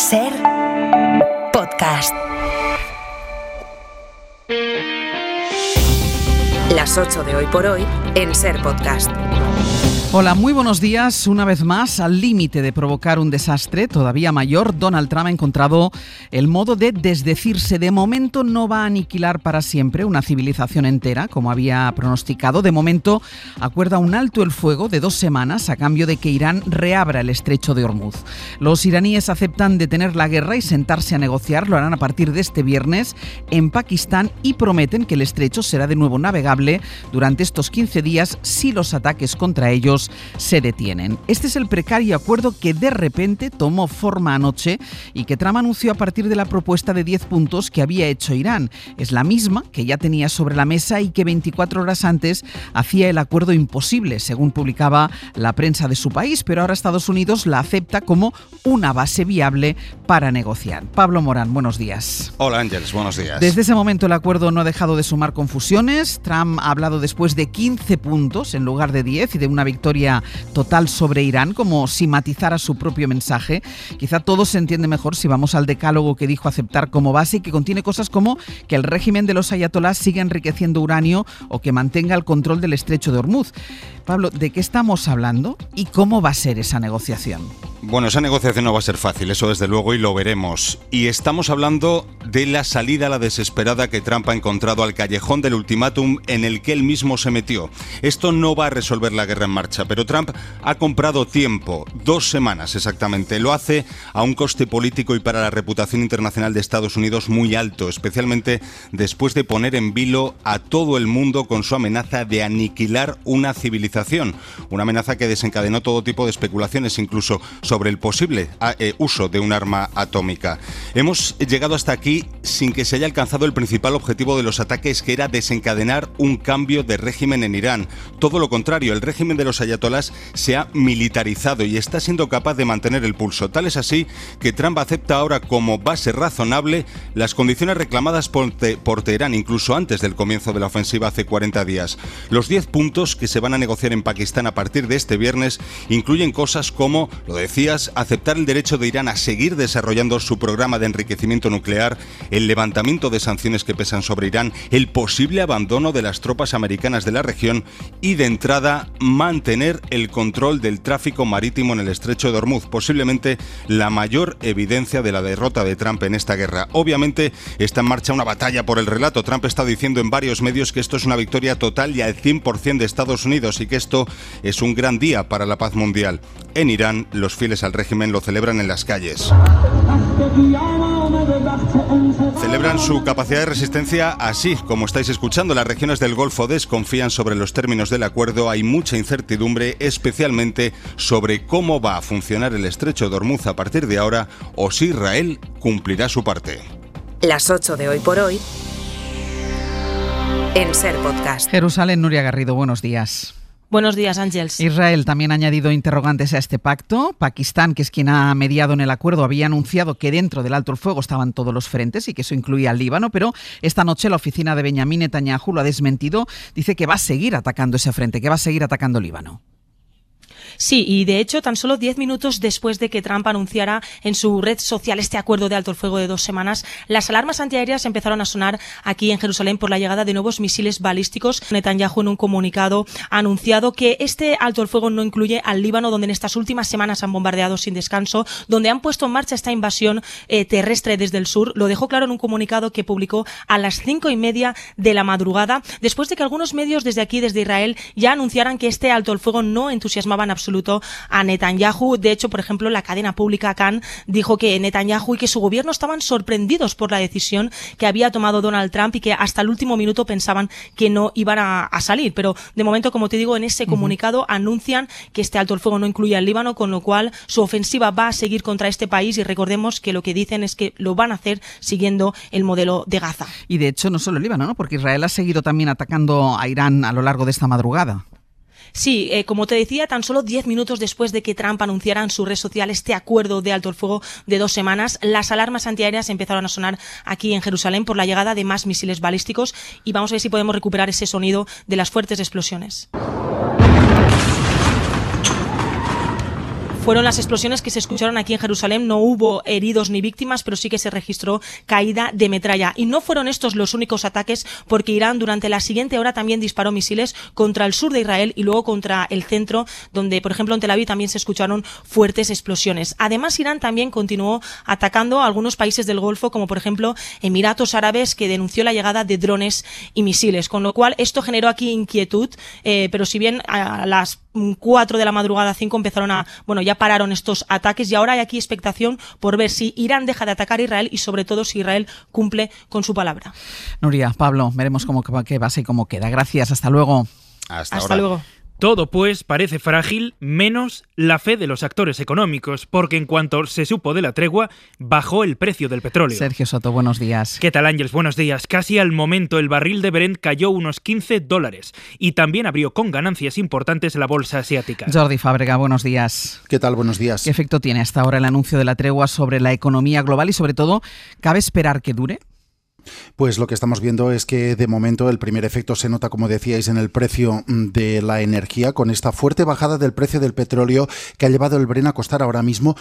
Ser Podcast. Las 8 de Hoy por Hoy en Ser Podcast. Hola, muy buenos días. Una vez más, al límite de provocar un desastre todavía mayor, Donald Trump ha encontrado el modo de desdecirse. De momento no va a aniquilar para siempre una civilización entera, como había pronosticado. De momento acuerda un alto el fuego de 2 semanas a cambio de que Irán reabra el estrecho de Hormuz. Los iraníes aceptan detener la guerra y sentarse a negociar. Lo harán a partir de este viernes en Pakistán y prometen que el estrecho será de nuevo navegable durante estos 15 días si los ataques contra ellos se detienen. Este es el precario acuerdo que de repente tomó forma anoche y que Trump anunció a partir de la propuesta de 10 puntos que había hecho Irán. Es la misma que ya tenía sobre la mesa y que 24 horas antes hacía el acuerdo imposible, según publicaba la prensa de su país, pero ahora Estados Unidos la acepta como una base viable para negociar. Pablo Morán, buenos días. Hola Ángeles, buenos días. Desde ese momento el acuerdo no ha dejado de sumar confusiones. Trump ha hablado después de 15 puntos en lugar de 10 y de una victoria total sobre Irán, como si matizara su propio mensaje. Quizá todo se entiende mejor si vamos al decálogo que dijo aceptar como base y que contiene cosas como que el régimen de los ayatolás siga enriqueciendo uranio o que mantenga el control del estrecho de Hormuz. Pablo, ¿de qué estamos hablando y cómo va a ser esa negociación? Bueno, esa negociación no va a ser fácil, eso desde luego, y lo veremos. Y estamos hablando de la salida a la desesperada que Trump ha encontrado al callejón del ultimátum en el que él mismo se metió. Esto no va a resolver la guerra en marcha, pero Trump ha comprado tiempo, 2 semanas exactamente. Lo hace a un coste político y para la reputación internacional de Estados Unidos muy alto, especialmente después de poner en vilo a todo el mundo con su amenaza de aniquilar una civilización. Una amenaza que desencadenó todo tipo de especulaciones, incluso sobre el posible uso de un arma atómica. Hemos llegado hasta aquí sin que se haya alcanzado el principal objetivo de los ataques, que era desencadenar un cambio de régimen en Irán. Todo lo contrario, el régimen de los ayatolás se ha militarizado y está siendo capaz de mantener el pulso. Tal es así que Trump acepta ahora como base razonable las condiciones reclamadas por Teherán, incluso antes del comienzo de la ofensiva hace 40 días. Los 10 puntos que se van a negociar en Pakistán a partir de este viernes incluyen cosas como, lo decías, aceptar el derecho de Irán a seguir desarrollando su programa de enriquecimiento nuclear, el levantamiento de sanciones que pesan sobre Irán, el posible abandono de las tropas americanas de la región y, de entrada, mantener el control del tráfico marítimo en el estrecho de Hormuz, posiblemente la mayor evidencia de la derrota de Trump en esta guerra. Obviamente está en marcha una batalla por el relato. Trump está diciendo en varios medios que esto es una victoria total y al 100% de Estados Unidos y que esto es un gran día para la paz mundial. En Irán, los fieles al régimen lo celebran en las calles. Celebran su capacidad de resistencia así, como estáis escuchando. Las regiones del Golfo desconfían sobre los términos del acuerdo. Hay mucha incertidumbre, especialmente sobre cómo va a funcionar el estrecho de Hormuz a partir de ahora o si Israel cumplirá su parte. Las 8 de Hoy por Hoy en Ser Podcast. Jerusalén, Nuria Garrido, buenos días. Buenos días, Ángeles. Israel también ha añadido interrogantes a este pacto. Pakistán, que es quien ha mediado en el acuerdo, había anunciado que dentro del alto el fuego estaban todos los frentes y que eso incluía al Líbano, pero esta noche la oficina de Benjamín Netanyahu lo ha desmentido. Dice que va a seguir atacando ese frente, que va a seguir atacando Líbano. Sí, y de hecho, tan solo 10 minutos después de que Trump anunciara en su red social este acuerdo de alto el fuego de 2 semanas, las alarmas antiaéreas empezaron a sonar aquí en Jerusalén por la llegada de nuevos misiles balísticos. Netanyahu, en un comunicado, ha anunciado que este alto el fuego no incluye al Líbano, donde en estas últimas semanas han bombardeado sin descanso, donde han puesto en marcha esta invasión terrestre desde el sur. Lo dejó claro en un comunicado que publicó a las 5:30 de la madrugada, después de que algunos medios desde aquí, desde Israel, ya anunciaran que este alto el fuego no entusiasmaba en absoluto a Netanyahu. De hecho, por ejemplo, la cadena pública Kan dijo que Netanyahu y que su gobierno estaban sorprendidos por la decisión que había tomado Donald Trump y que hasta el último minuto pensaban que no iban a salir. Pero de momento, como te digo, en ese comunicado anuncian que este alto el fuego no incluye al Líbano, con lo cual su ofensiva va a seguir contra este país, y recordemos que lo que dicen es que lo van a hacer siguiendo el modelo de Gaza. Y de hecho no solo el Líbano, ¿no? Porque Israel ha seguido también atacando a Irán a lo largo de esta madrugada. Sí, como te decía, tan solo 10 minutos después de que Trump anunciara en su red social este acuerdo de alto el fuego de 2 semanas, las alarmas antiaéreas empezaron a sonar aquí en Jerusalén por la llegada de más misiles balísticos, y vamos a ver si podemos recuperar ese sonido de las fuertes explosiones. fueron las explosiones que se escucharon aquí en Jerusalén. No hubo heridos ni víctimas, pero sí que se registró caída de metralla. Y no fueron estos los únicos ataques, porque Irán durante la siguiente hora también disparó misiles contra el sur de Israel y luego contra el centro, donde, por ejemplo, en Tel Aviv también se escucharon fuertes explosiones. Además, Irán también continuó atacando a algunos países del Golfo, como por ejemplo Emiratos Árabes, que denunció la llegada de drones y misiles, con lo cual esto generó aquí inquietud, pero si bien a las 4 de la madrugada, 5 empezaron ya pararon estos ataques, y ahora hay aquí expectación por ver si Irán deja de atacar a Israel y sobre todo si Israel cumple con su palabra. Nuria, Pablo, veremos qué pasa y cómo queda. Gracias, hasta luego. Hasta luego. Todo, pues, parece frágil, menos la fe de los actores económicos, porque en cuanto se supo de la tregua, bajó el precio del petróleo. Sergio Soto, buenos días. ¿Qué tal, Ángeles? Buenos días. Casi al momento el barril de Brent cayó unos $15 y también abrió con ganancias importantes la bolsa asiática. Jordi Fábrega, buenos días. ¿Qué tal? Buenos días. ¿Qué efecto tiene hasta ahora el anuncio de la tregua sobre la economía global y, sobre todo, cabe esperar que dure? Pues lo que estamos viendo es que de momento el primer efecto se nota, como decíais, en el precio de la energía, con esta fuerte bajada del precio del petróleo que ha llevado el Brent a costar ahora mismo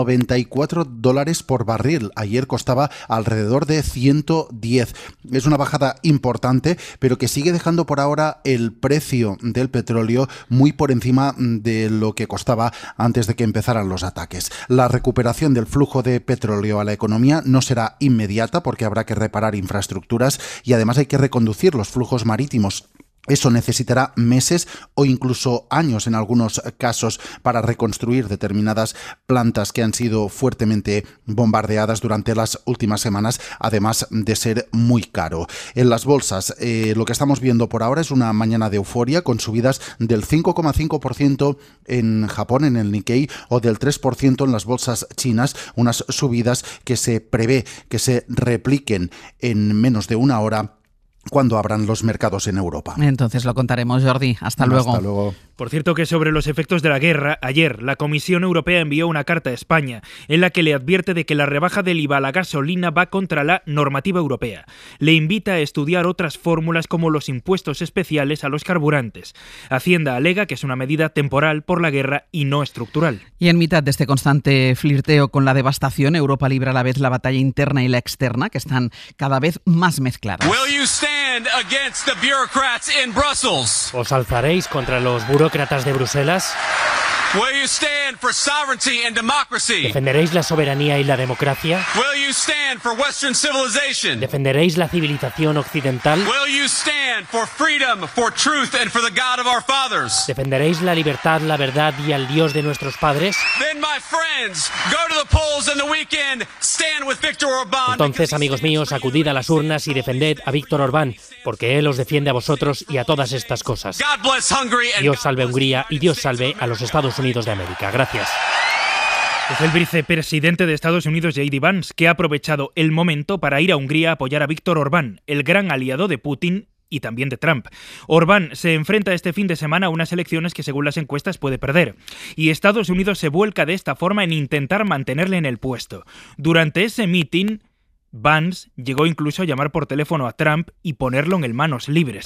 $94 por barril. Ayer costaba alrededor de 110. Es una bajada importante, pero que sigue dejando por ahora el precio del petróleo muy por encima de lo que costaba antes de que empezaran los ataques. La recuperación del flujo de petróleo a la economía no será inmediata, porque habrá que reparar infraestructuras y además hay que reconducir los flujos marítimos. Eso necesitará meses o incluso años en algunos casos para reconstruir determinadas plantas que han sido fuertemente bombardeadas durante las últimas semanas, además de ser muy caro. En las bolsas, lo que estamos viendo por ahora es una mañana de euforia con subidas del 5,5% en Japón, en el Nikkei, o del 3% en las bolsas chinas, unas subidas que se prevé que se repliquen en menos de una hora cuando abran los mercados en Europa. Entonces lo contaremos, Jordi. Hasta luego. Hasta luego. Por cierto que sobre los efectos de la guerra, ayer la Comisión Europea envió una carta a España en la que le advierte de que la rebaja del IVA a la gasolina va contra la normativa europea. Le invita a estudiar otras fórmulas como los impuestos especiales a los carburantes. Hacienda alega que es una medida temporal por la guerra y no estructural. Y en mitad de este constante flirteo con la devastación, Europa libra a la vez la batalla interna y la externa, que están cada vez más mezcladas. ¿Os alzaréis contra los burócratas de Bruselas? ¿Defenderéis la soberanía y la democracia? ¿Defenderéis la civilización occidental? ¿Defenderéis la libertad, la verdad y al Dios de nuestros padres? Entonces, amigos míos, acudid a las urnas y defended a Víctor Orbán, porque él os defiende a vosotros y a todas estas cosas. Dios salve a Hungría y Dios salve a los Estados Unidos de América. Gracias. Es el vicepresidente de Estados Unidos, J.D. Vance, que ha aprovechado el momento para ir a Hungría a apoyar a Víctor Orbán, el gran aliado de Putin y también de Trump. Orbán se enfrenta este fin de semana a unas elecciones que, según las encuestas, puede perder. Y Estados Unidos se vuelca de esta forma en intentar mantenerle en el puesto. Durante ese mitin, Vance llegó incluso a llamar por teléfono a Trump y ponerlo en el manos libres.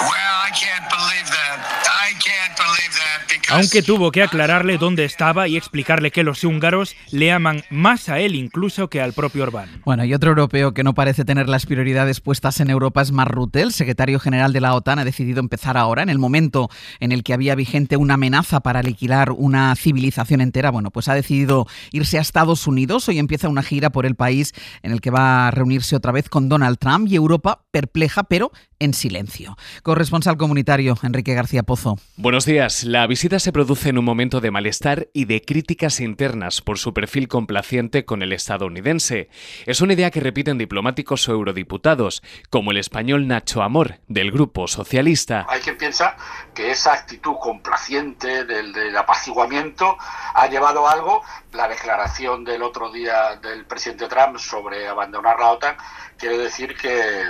Aunque tuvo que aclararle dónde estaba y explicarle que los húngaros le aman más a él incluso que al propio Orbán. Bueno, y otro europeo que no parece tener las prioridades puestas en Europa es Mark Rutte. El secretario general de la OTAN ha decidido empezar ahora, en el momento en el que había vigente una amenaza para aniquilar una civilización entera. Bueno, pues ha decidido irse a Estados Unidos. Hoy empieza una gira por el país en el que va a reunirse otra vez con Donald Trump, y Europa perpleja, pero en silencio. Corresponsal comunitario, Enrique García Pozo. Buenos días. La visita se produce en un momento de malestar y de críticas internas por su perfil complaciente con el estadounidense. Es una idea que repiten diplomáticos o eurodiputados, como el español Nacho Amor, del Grupo Socialista. Hay quien piensa que esa actitud complaciente del apaciguamiento ha llevado a algo. La declaración del otro día del presidente Trump sobre abandonar la OTAN quiere decir que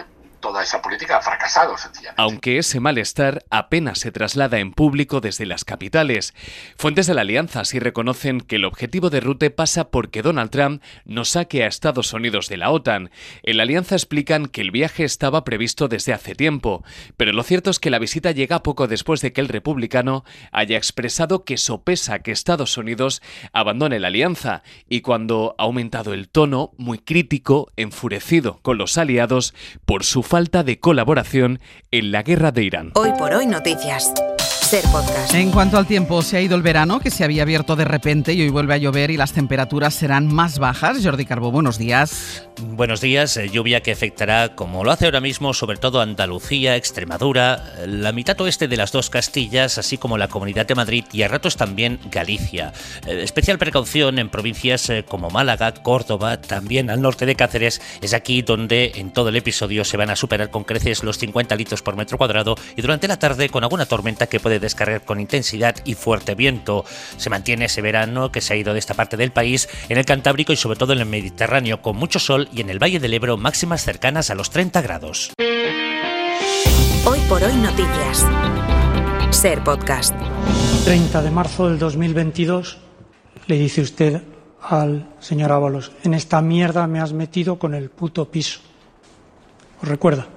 toda esa política ha fracasado, sencillamente. Aunque ese malestar apenas se traslada en público desde las capitales. Fuentes de la alianza sí reconocen que el objetivo de Rutte pasa porque Donald Trump no saque a Estados Unidos de la OTAN. En la alianza explican que el viaje estaba previsto desde hace tiempo, pero lo cierto es que la visita llega poco después de que el republicano haya expresado que sopesa que Estados Unidos abandone la alianza y cuando ha aumentado el tono muy crítico, enfurecido con los aliados por su falta de colaboración en la guerra de Irán. Hoy por hoy noticias. Ser Podcast. En cuanto al tiempo, se ha ido el verano, que se había abierto de repente y hoy vuelve a llover y las temperaturas serán más bajas. Jordi Carbó, buenos días. Buenos días. Lluvia que afectará, como lo hace ahora mismo, sobre todo Andalucía, Extremadura, la mitad oeste de las dos Castillas, así como la Comunidad de Madrid y a ratos también Galicia. Especial precaución en provincias como Málaga, Córdoba, también al norte de Cáceres. Es aquí donde en todo el episodio se van a superar con creces los 50 litros por metro cuadrado y durante la tarde con alguna tormenta que puede descargar con intensidad y fuerte viento. Se mantiene ese verano que se ha ido de esta parte del país en el Cantábrico y sobre todo en el Mediterráneo, con mucho sol y en el Valle del Ebro máximas cercanas a los 30 grados. Hoy por hoy noticias. Ser Podcast. 30 de marzo del 2022 le dice usted al señor Ábalos: en esta mierda me has metido con el puto piso. ¿Os recuerda?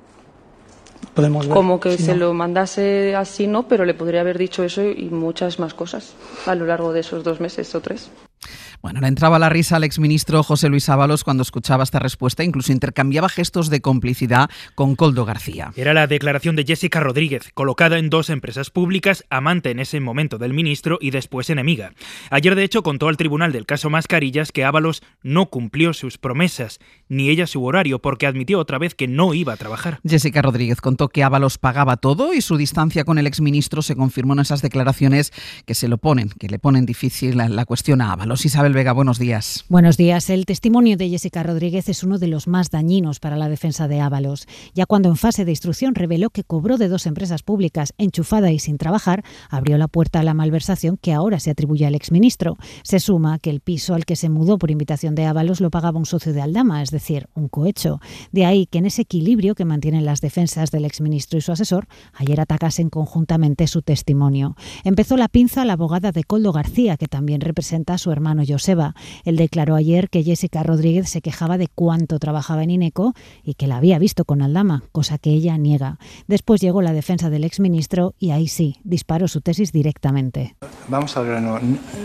Podemos ver. Como que si se no. lo mandase así, no, pero le podría haber dicho eso y muchas más cosas a lo largo de esos 2 meses o 3. Bueno, le entraba la risa al exministro José Luis Ábalos cuando escuchaba esta respuesta, incluso intercambiaba gestos de complicidad con Koldo García. Era la declaración de Jessica Rodríguez, colocada en 2 empresas públicas, amante en ese momento del ministro y después enemiga. Ayer, de hecho, contó al tribunal del caso Mascarillas que Ábalos no cumplió sus promesas, ni ella su horario, porque admitió otra vez que no iba a trabajar. Jessica Rodríguez contó que Ábalos pagaba todo y su distancia con el exministro se confirmó en esas declaraciones que le ponen difícil la cuestión a Ábalos. Isabel Vega, buenos días. Buenos días. El testimonio de Jessica Rodríguez es uno de los más dañinos para la defensa de Ábalos, ya cuando en fase de instrucción reveló que cobró de 2 empresas públicas enchufada y sin trabajar, abrió la puerta a la malversación que ahora se atribuye al exministro. Se suma que el piso al que se mudó por invitación de Ábalos lo pagaba un socio de Aldama, es decir, un cohecho. De ahí que en ese equilibrio que mantienen las defensas del exministro y su asesor, ayer atacasen conjuntamente su testimonio. Empezó la pinza la abogada de Koldo García, que también representa a su hermano Joseba. Él declaró ayer que Jessica Rodríguez se quejaba de cuánto trabajaba en Ineco y que la había visto con Aldama, cosa que ella niega. Después llegó la defensa del exministro y ahí sí, disparó su tesis directamente. Vamos al grano.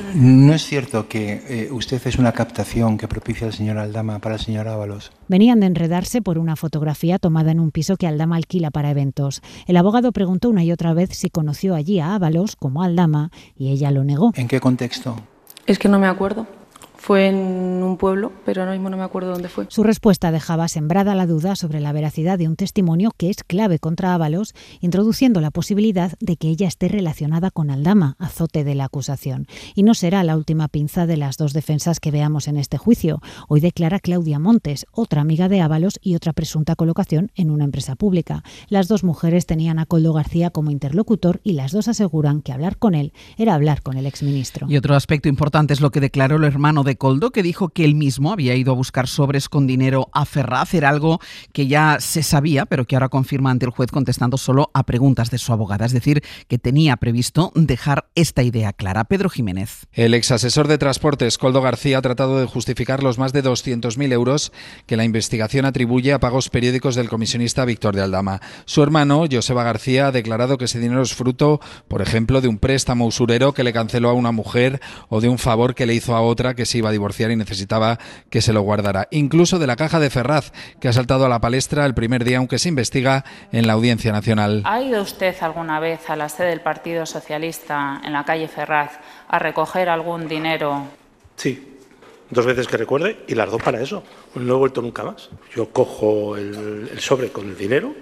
No es cierto que usted es una captación que propicia el señor Aldama para el señor Ábalos. Venían de enredarse por una fotografía tomada en un piso que Aldama alquila para eventos. El abogado preguntó una y otra vez si conoció allí a Ábalos como a Aldama y ella lo negó. ¿En qué contexto? Es que no me acuerdo. Fue en un pueblo, pero ahora mismo no me acuerdo dónde fue. Su respuesta dejaba sembrada la duda sobre la veracidad de un testimonio que es clave contra Ábalos, introduciendo la posibilidad de que ella esté relacionada con Aldama, azote de la acusación. Y no será la última pinza de las 2 defensas que veamos en este juicio. Hoy declara Claudia Montes, otra amiga de Ábalos y otra presunta colocación en una empresa pública. Las 2 mujeres tenían a Koldo García como interlocutor y las 2 aseguran que hablar con él era hablar con el exministro. Y otro aspecto importante es lo que declaró el hermano de Koldo, que dijo que él mismo había ido a buscar sobres con dinero a Ferraz. Era algo que ya se sabía, pero que ahora confirma ante el juez contestando solo a preguntas de su abogada. Es decir, que tenía previsto dejar esta idea clara. Pedro Jiménez. El exasesor de Transportes, Koldo García, ha tratado de justificar los más de 200.000 euros que la investigación atribuye a pagos periódicos del comisionista Víctor de Aldama. Su hermano, Joseba García, ha declarado que ese dinero es fruto, por ejemplo, de un préstamo usurero que le canceló a una mujer o de un favor que le hizo a otra que se iba a divorciar y necesitaba que se lo guardara. Incluso de la caja de Ferraz, que ha saltado a la palestra el primer día, aunque se investiga en la Audiencia Nacional. ¿Ha ido usted alguna vez a la sede del Partido Socialista en la calle Ferraz a recoger algún dinero? Sí, 2 veces que recuerde y las 2 para eso. No he vuelto nunca más. Yo cojo el sobre con el dinero.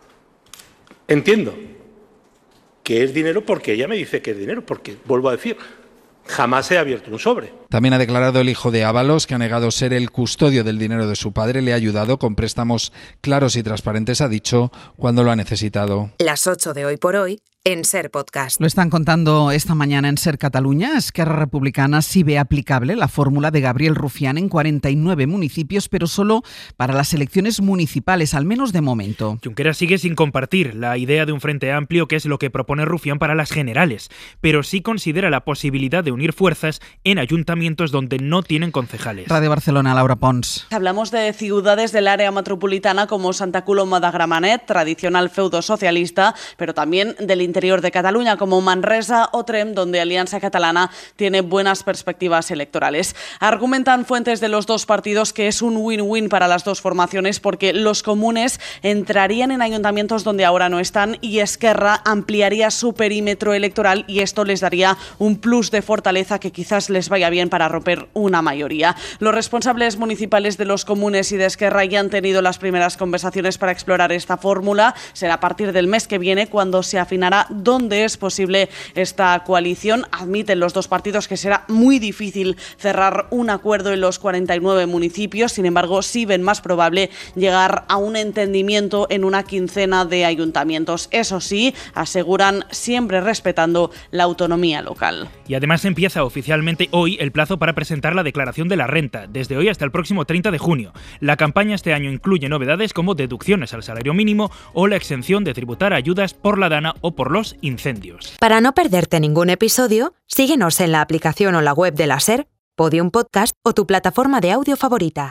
Entiendo que es dinero porque ella me dice que es dinero, porque, vuelvo a decir, jamás he abierto un sobre. También ha declarado el hijo de Ábalos, que ha negado ser el custodio del dinero de su padre. Le ha ayudado con préstamos claros y transparentes, ha dicho, cuando lo ha necesitado. Las 8 de Hoy por Hoy en Ser Podcast. Lo están contando esta mañana en Ser Cataluña. Esquerra Republicana sí ve aplicable la fórmula de Gabriel Rufián en 49 municipios, pero solo para las elecciones municipales, al menos de momento. Junqueras sigue sin compartir la idea de un frente amplio, que es lo que propone Rufián para las generales, pero sí considera la posibilidad de unir fuerzas en ayuntamientos donde no tienen concejales. Radio Barcelona, Laura Pons. Hablamos de ciudades del área metropolitana como Santa Coloma de Gramenet, tradicional feudo socialista, pero también del interior de Cataluña como Manresa o Trem, donde Alianza Catalana tiene buenas perspectivas electorales. Argumentan fuentes de los dos partidos que es un win-win para las dos formaciones porque los comunes entrarían en ayuntamientos donde ahora no están y Esquerra ampliaría su perímetro electoral y esto les daría un plus de fortaleza que quizás les vaya bien para romper una mayoría. Los responsables municipales de los comunes y de Esquerra ya han tenido las primeras conversaciones para explorar esta fórmula. Será a partir del mes que viene cuando se afinará dónde es posible esta coalición. Admiten los dos partidos que será muy difícil cerrar un acuerdo en los 49 municipios, sin embargo sí ven más probable llegar a un entendimiento en una quincena de ayuntamientos. Eso sí, aseguran siempre respetando la autonomía local. Y además empieza oficialmente hoy el plazo para presentar la declaración de la renta, desde hoy hasta el próximo 30 de junio. La campaña este año incluye novedades como deducciones al salario mínimo o la exención de tributar ayudas por la dana o por los incendios. Para no perderte ningún episodio, síguenos en la aplicación o la web de la SER, Podium Podcast o tu plataforma de audio favorita.